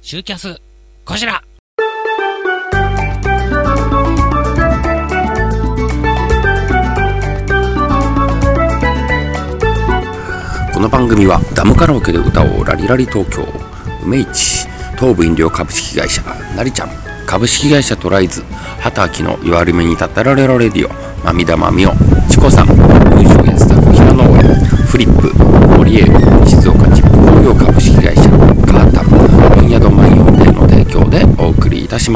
シューキャスこちら。 この番組はダムカラオケで歌おうラリラリ東京、梅市、東武飲料株式会社、なりちゃん、株式会社トライズ、畑明の言われ目に立ったられらレディオ、まみだまみお、チコさん、文章やスタッフ平野上、フリップ、森エウ、静岡チップ工業株式会社、カータン、本宿万葉亭の提供でお送りいたします。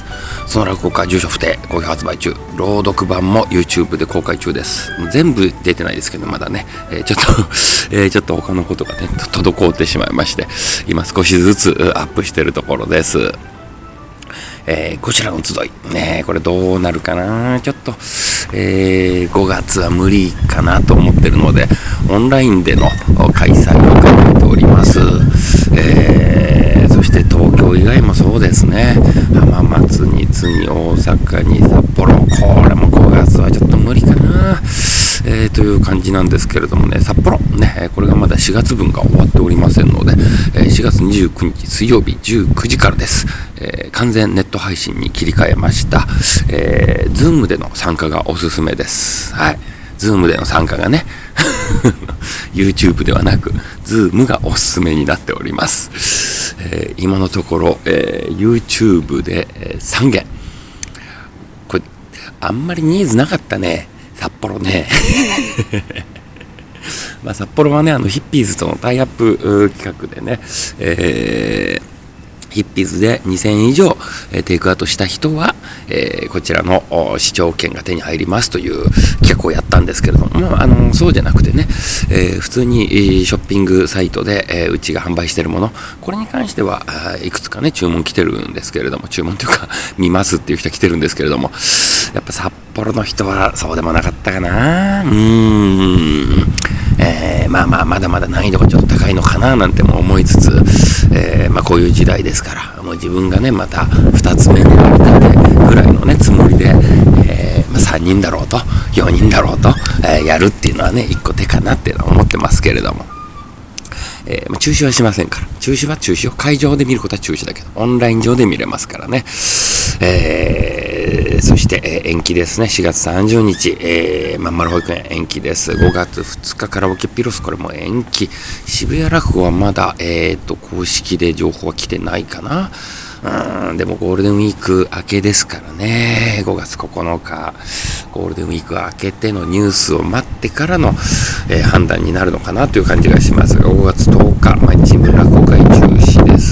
その落語家住所不定好評発売中、朗読版も YouTube で公開中です。全部出てないですけどまだね、ちょっと他のことがね滞ってしまいまして、今少しずつアップしてるところです。こちらの集いね、これどうなるかな。ちょっと、5月は無理かなと思ってるので、オンラインでの開催を考えております。そして東京以外もそうですね、浜松に次大阪に札幌、これも5月はちょっと無理かな、という感じなんですけれどもね、札幌ね、これがまだ4月分が終わっておりませんので、4月29日水曜日19時からです。完全ネット配信に切り替えました。Zoom での参加がおすすめです。はい、Zoom での参加がねYouTube ではなく Zoom がおすすめになっております。今のところ、YouTube で、3件、これあんまりニーズなかったね、札幌ねまあ札幌はね、ヒッピーズとのタイアップ企画でね、ヒッピーズで2000円以上テイクアウトした人は、こちらの視聴券が手に入りますという企画をやったんですけれども、そうじゃなくてね、普通にショッピングサイトで、うちが販売しているもの、これに関してはいくつかね注文来てるんですけれども、注文というか見ますっていう人来てるんですけれども、やっぱ札幌の人はそうでもなかったかな。まだまだ難易度がちょっと高いのかななんても思いつつ、こういう時代ですから、もう自分がねまた2つ目になりたてぐらいのねつもりで、3人だろうと4人だろうと、やるっていうのはね1個手かなっていうのは思ってますけれども、中止はしませんから。中止は中止を会場で見ることは中止だけどオンライン上で見れますからね。そして、延期ですね。4月30日、まんまる保育園延期です。5月2日カラオケピロス、これも延期。渋谷落語はまだ、公式で情報は来てないかな。でもゴールデンウィーク明けですからね。5月9日ゴールデンウィーク明けてのニュースを待ってからの、判断になるのかなという感じがしますが、5月10日毎日新聞落語会中止です。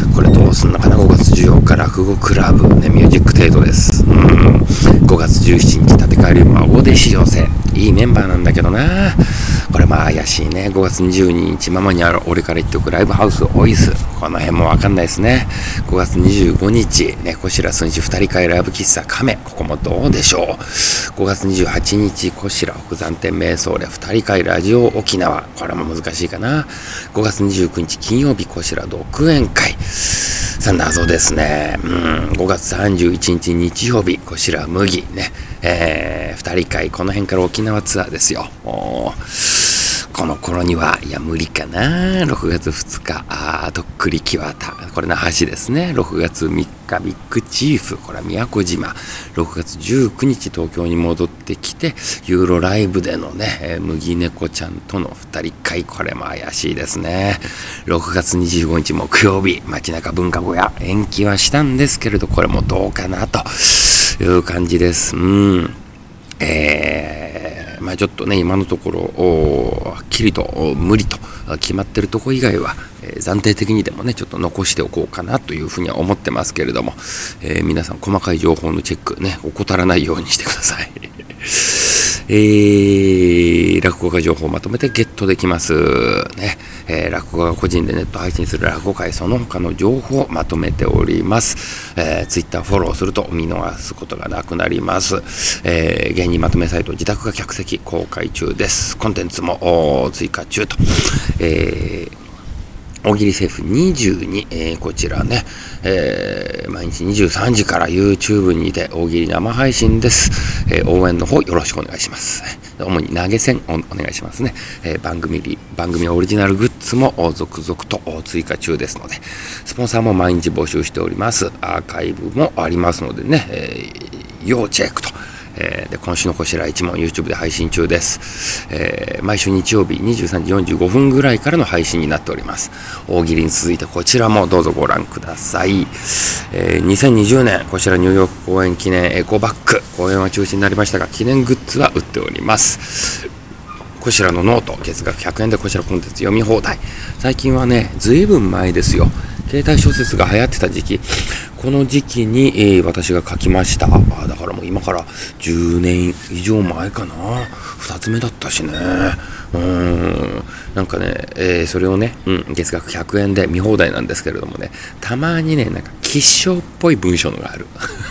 これどうすんのかな。5月14日落語クラブ、ね、ミュージック程度です。5月17日立川流孫弟子養成、いいメンバーなんだけどな。これ怪しいね。5月22日ママにある俺から言っておくライブハウスオイス、この辺もわかんないですね。5月25日猫白寸志2人会ライブ喫茶亀、ここもどうでしょう。5月28日小白北山天瞑想で2人会ラジオ沖縄、これも難しいかな。5月29日金曜日小白独演会、さあ謎ですね。5月31日日曜日小白麦ね、2人会、この辺から沖縄ツアーですよ。この頃にはいや無理かな。6月2日とっくり木綿、これ那覇市ですね。6月3日ビッグチーフ、これは宮古島。6月19日東京に戻ってきてユーロライブでのね、麦猫ちゃんとの2人会、これも怪しいですね。6月25日木曜日街中文化小屋、延期はしたんですけれどこれもどうかなという感じです。ちょっとね今のところはっきりと無理と決まってるとこ以外は、暫定的にでもねちょっと残しておこうかなというふうには思ってますけれども、皆さん細かい情報のチェックね怠らないようにしてください。落語家情報をまとめてゲットできますね。落語家が個人でネット配信する落語会、その他の情報をまとめております。Twitter フォローすると見逃すことがなくなります。芸人まとめサイト自宅が客席公開中です。コンテンツも追加中と。 大喜利セーフ22、こちらね、毎日23時から YouTube にて大喜利生配信です。応援の方よろしくお願いします。主に投げ銭お願いしますね。番組オリジナルグッズも続々と追加中ですので、スポンサーも毎日募集しております。アーカイブもありますのでね、要チェックと。で今週のこちら1問 YouTube で配信中です。毎週日曜日23時45分ぐらいからの配信になっております。大喜利に続いてこちらもどうぞご覧ください。2020年こちらニューヨーク公演記念エコバッグ公演は中止になりましたが、記念グッズは売っております。こちらのノート月額100円でこちらコンテンツ読み放題。最近はね、ずいぶん前ですよ、携帯小説が流行ってた時期、この時期に、私が書きました。だからもう今から10年以上前かな。2つ目だったしね。なんかね、それをね、月額100円で見放題なんですけれどもね、たまにね、なんか吉祥っぽい文章のがある。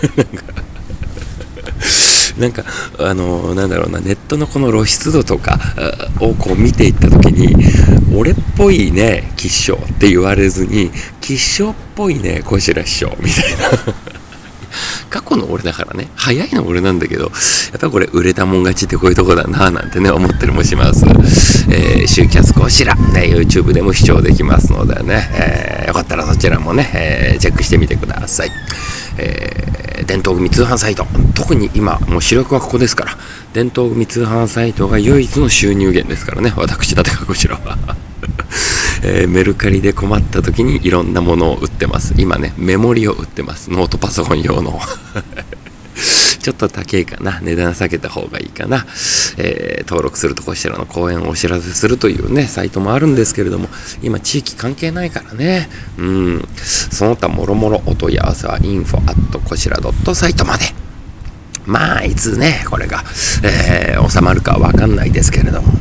なんかなんだろうな、ネットのこの露出度とかをこう見ていったときに、俺っぽいね吉祥って言われずに、吉祥っぽいね小白師匠みたいな過去の俺だからね、早いの俺なんだけど、やっぱりこれ売れたもん勝ちってこういうとこだななんてね思ったりもします。週キャスこちら、ね、YouTube でも視聴できますのでね、よかったらそちらもね、チェックしてみてください。伝統組通販サイト、特に今もう主力はここですから、伝統組通販サイトが唯一の収入源ですからね、私立川こちらはメルカリで困った時にいろんなものを売ってます。今ね、メモリを売ってます。ノートパソコン用のちょっと高いかな、値段下げた方がいいかな。登録するとこちらの講演をお知らせするというねサイトもあるんですけれども、今地域関係ないからね。その他もろもろお問い合わせは info@ こちらサイトまで。まあいつねこれが、収まるかわかんないですけれども、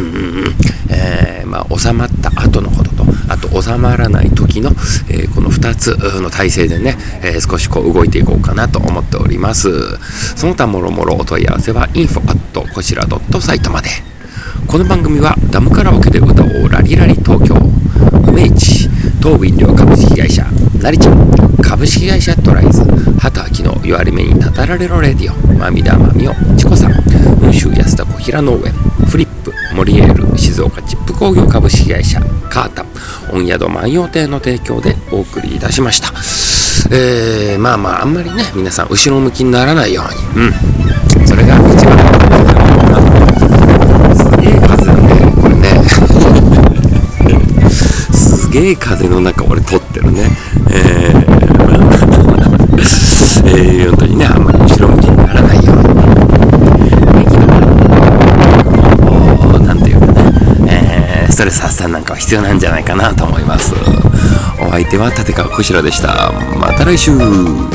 まあ収まった後のことと、あと収まらない時の、この2つの体制でね、少しこう動いていこうかなと思っております。その他もろもろお問い合わせは info@ こちらサイトまで。この番組はダムカラオケで歌おうラリラリ東京、梅市東武飲料株式会社、なりちゃん株式会社トライズ、畑秋の弱り目にたたられろレディオ、まみだまみおちこさん、雲州安田小平農園、フリップモリエール静岡チップ工業株式会社、カータ御宿万葉亭の提供でお送りいたしました。まああんまりね皆さん後ろ向きにならないように、それが一番すげえ風ねこれねすげえ風の中俺撮ってるね。本当にねあんまり後ろ向きにならないように、なんていうかね、ストレス発散なんかは必要なんじゃないかなと思います。お相手は立川こしらでした。また来週。